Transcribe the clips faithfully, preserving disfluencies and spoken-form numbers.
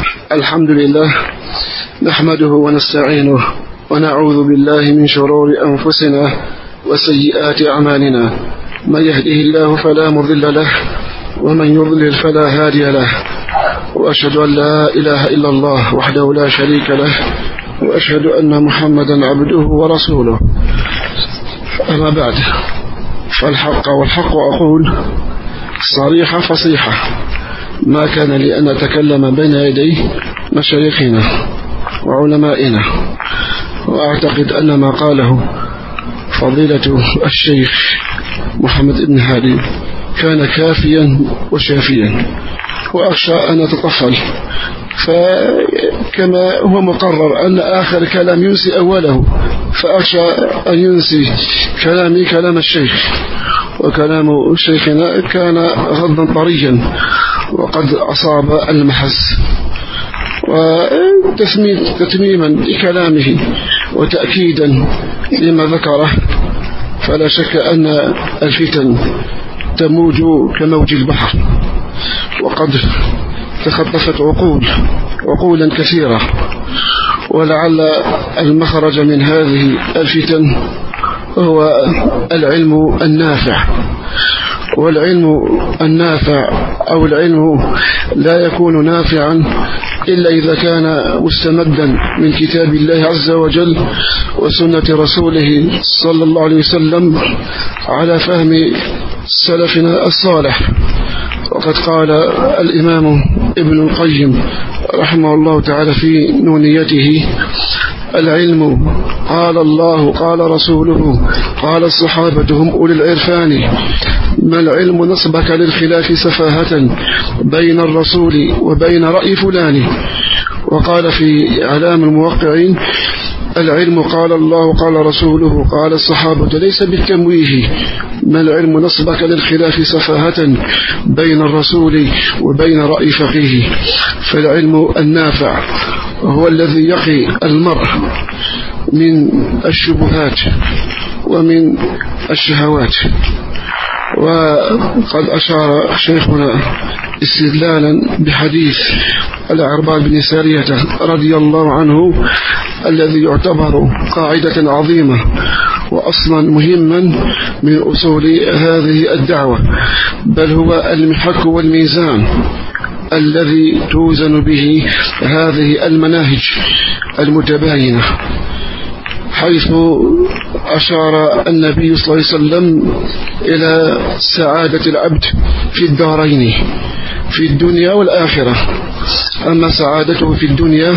الحمد لله نحمده ونستعينه ونعوذ بالله من شرور أنفسنا وسيئات أعمالنا. من يهده الله فلا مضل له ومن يضلل فلا هادي له، وأشهد أن لا إله إلا الله وحده لا شريك له، وأشهد أن محمدا عبده ورسوله. أما بعد، فالحق والحق أقول صريحة فصيحة، ما كان لي أن أتكلم بين يدي مشايخنا وعلمائنا، وأعتقد أن ما قاله فضيلة الشيخ محمد بن هادي كان كافيا وشافيا، وأخشى أن أتطفل، فكما هو مقرر أن آخر كلام ينسي أوله، فأخشى أن ينسي كلامي كلام الشيخ، وكلام شيخنا كان غضا طريا وقد أصاب المحس. وتتميما لكلامه وتأكيدا لما ذكره، فلا شك أن الفتن تموج كموج البحر، وقد تخطفت عقول عقولا كثيرة، ولعل المخرج من هذه الفتن هو العلم النافع. والعلم النافع أو العلم لا يكون نافعا إلا إذا كان مستمدا من كتاب الله عز وجل وسنة رسوله صلى الله عليه وسلم على فهم سلفنا الصالح. وقد قال الإمام ابن القيم رحمه الله تعالى في نونيته: العلم قال الله قال رسوله قال الصحابة هم أولي العرفان، ما العلم نصبك للخلاف سفاهة بين الرسول وبين رأي فلان. وقال في إعلام الموقعين: العلم قال الله قال رسوله قال الصحابة ليس بالتمويه، ما العلم نصبك للخلاف سفاهة بين الرسول وبين رأي فقيه. فالعلم النافع هو الذي يقي المرء من الشبهات ومن الشهوات. وقد أشار شيخنا استدلالا بحديث العرباض بن سارية رضي الله عنه، الذي يعتبر قاعدة عظيمة وأصلا مهما من أصول هذه الدعوة، بل هو المحك والميزان الذي توزن به هذه المناهج المتباينة، حيث أشار النبي صلى الله عليه وسلم إلى سعادة العبد في الدارين، في الدنيا والآخرة. أما سعادته في الدنيا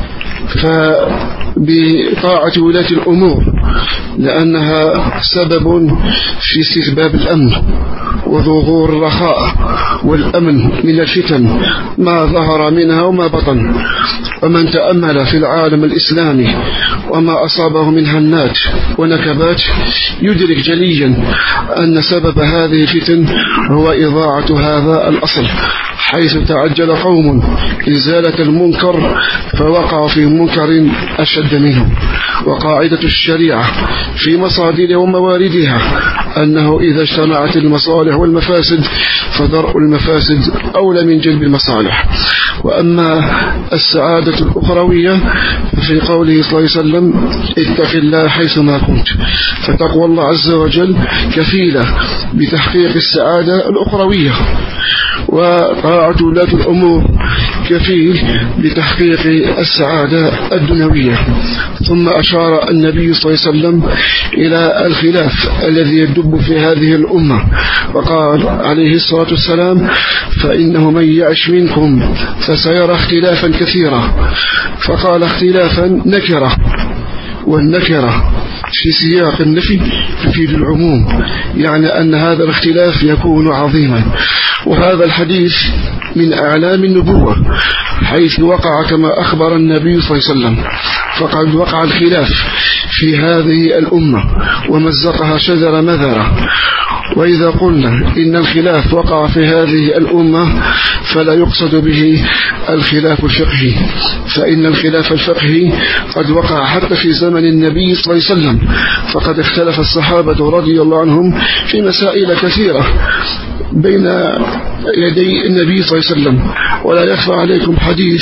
فبطاعة ولاة الأمور، لأنها سبب في استتباب الأمن وظهور الرخاء والأمن من الفتن ما ظهر منها وما بطن. ومن تأمل في العالم الإسلامي وما أصابه من هنات ونكبات يدرك جليا أن سبب هذه الفتن هو إضاعة هذا الأصل، حيث تعجل قوم إزالة المنكر فوقع في منكر أشد منه. وقاعدة الشريعة في مصادرها ومواردها أنه إذا اجتمعت المصالح والمفاسد فدرء المفاسد أولى من جلب المصالح. وأما السعادة الأخروية في قوله صلى الله عليه وسلم: اتق الله حيثما كنت، فتقوى الله عز وجل كفيلة بتحقيق السعادة الأخروية، وطاعة ولاة الأمور كفيل بتحقيق السعادة الدنيوية. ثم أشار النبي صلى الله عليه وسلم إلى الخلاف الذي يدب في هذه الأمة، وقال عليه الصلاة والسلام: فإنه من يعش منكم فسيرى اختلافا كثيرا. فقال اختلافا نكرة، والنكرة في سياق النفي تفيد العموم، يعني أن هذا الاختلاف يكون عظيما. وهذا الحديث من أعلام النبوة، حيث وقع كما أخبر النبي صلى الله عليه وسلم، فقد وقع الخلاف في هذه الأمة ومزقها شجر مذرة. وإذا قلنا إن الخلاف وقع في هذه الأمة فلا يقصد به الخلاف الفقهي، فإن الخلاف الفقهي قد وقع حتى في زمن النبي صلى الله عليه وسلم، فقد اختلف الصحابة رضي الله عنهم في مسائل كثيرة بين يدي النبي صلى الله عليه وسلم. ولا يخفى عليكم حديث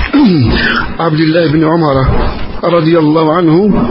عبد الله بن عمر رضي الله عنه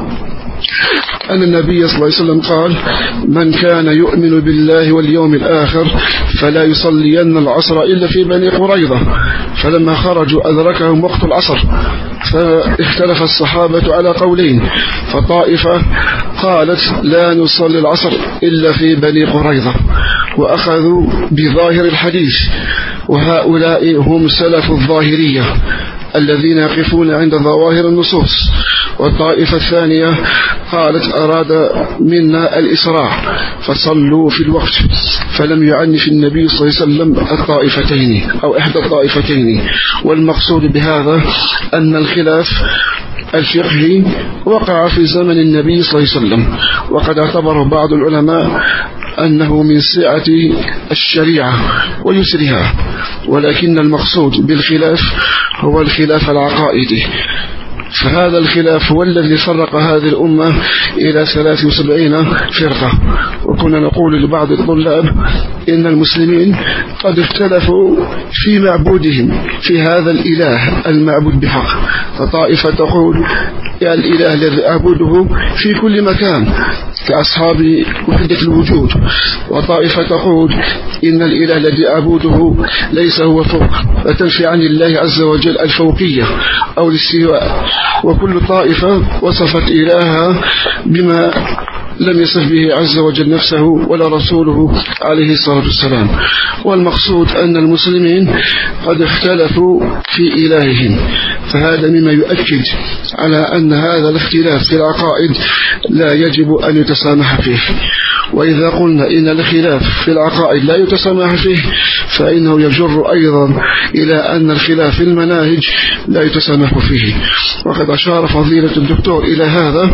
أن النبي صلى الله عليه وسلم قال: من كان يؤمن بالله واليوم الآخر فلا يصلين العصر إلا في بني قريظة. فلما خرجوا أدركهم وقت العصر، فاختلف الصحابة على قولين، فطائفة قالت لا نصلي العصر إلا في بني قريظة وأخذوا بظاهر الحديث، وهؤلاء هم سلف الظاهرية الذين يقفون عند ظواهر النصوص. والطائفة الثانية قالت أراد منا الإسراع فصلوا في الوقت، فلم يعنف النبي صلى الله عليه وسلم الطائفتين أو إحدى الطائفتين. والمقصود بهذا أن الخلاف الفقهي وقع في زمن النبي صلى الله عليه وسلم، وقد اعتبر بعض العلماء أنه من سعة الشريعة ويسرها، ولكن المقصود بالخلاف هو الخلاف العقائدي. فهذا الخلاف هو الذي فرق هذه الأمة إلى ثلاث وسبعين فرقة. وكنا نقول لبعض الطلاب إن المسلمين قد اختلفوا في معبودهم، في هذا الإله المعبود بحق. فطائفة تقول يا الإله الذي أعبده في كل مكان كأصحاب وحدة الوجود، وطائفة تقول إن الإله الذي أعبده ليس هو فوق، فتنفي عن الله عز وجل الفوقية أو الاستواء. وكل طائفة وصفت إلهها بما لم يصف به عز وجل نفسه ولا رسوله عليه الصلاة والسلام. والمقصود أن المسلمين قد اختلفوا في إلههم، فهذا مما يؤكد على أن هذا الاختلاف في العقائد لا يجب أن يتسامح فيه. وإذا قلنا إن الخلاف في العقائد لا يتسامح فيه، فإنه يجر أيضا إلى أن الخلاف في المناهج لا يتسامح فيه. وقد أشار فضيلة الدكتور إلى هذا،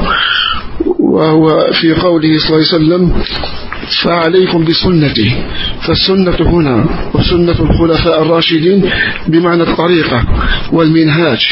وهو في قوله صلى الله عليه وسلم فعليكم بسنتي. فالسنة هنا وسنة الخلفاء الراشدين بمعنى الطريقة والمنهاج،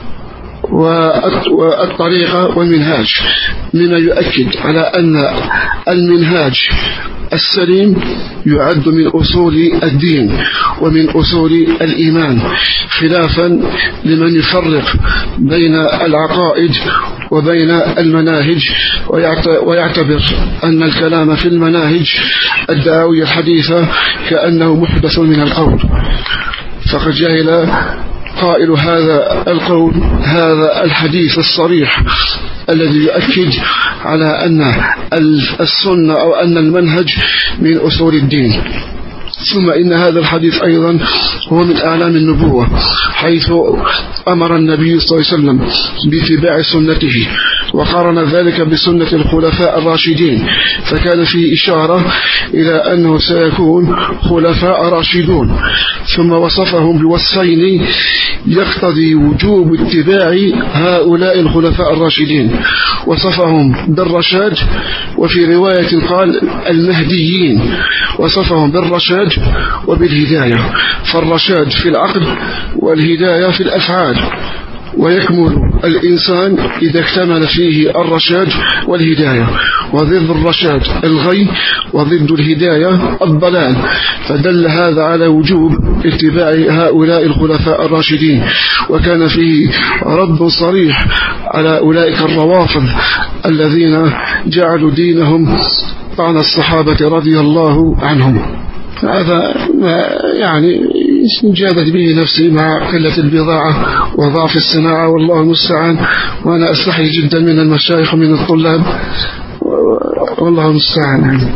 والطريقة والمنهاج مما يؤكد على أن المنهاج السليم يعد من أصول الدين ومن أصول الإيمان، خلافا لمن يفرق بين العقائد وبين المناهج ويعتبر أن الكلام في المناهج الدعوية الحديثة كأنه محدث من القول. فقد جهل قائل هذا القول هذا الحديث الصريح الذي يؤكد على أن السنة أو أن المنهج من أصول الدين. ثم إن هذا الحديث أيضا هو من أعلام النبوة، حيث أمر النبي صلى الله عليه وسلم باتباع سنته، وقارن ذلك بسنة الخلفاء الراشدين، فكان فيه إشارة إلى أنه سيكون خلفاء راشدون. ثم وصفهم بوصفين يقتضي وجوب اتباع هؤلاء الخلفاء الراشدين، وصفهم بالرشاد، وفي رواية قال المهديين، وصفهم بالرشاد وبالهداية. فالرشاد في العقل والهداية في الأفعال، ويكمل الإنسان إذا اكتمل فيه الرشاد والهداية. وضد الرشاد الغي، وضد الهداية الضلال. فدل هذا على وجوب اتباع هؤلاء الخلفاء الراشدين. وكان فيه رد صريح على أولئك الروافض الذين جعلوا دينهم طعن الصحابة رضي الله عنهم. هذا يعني جادت به نفسي مع قلة البضاعة وضعف الصناعة، والله المستعان. وأنا أستحي جدا من المشايخ ومن الطلاب، والله المستعان.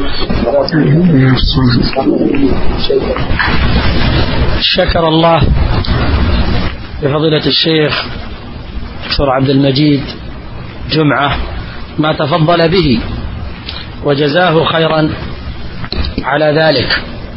شكر الله لفضيلة الشيخ دكتور عبد المجيد جمعة ما تفضل به، وجزاه خيرا على ذلك.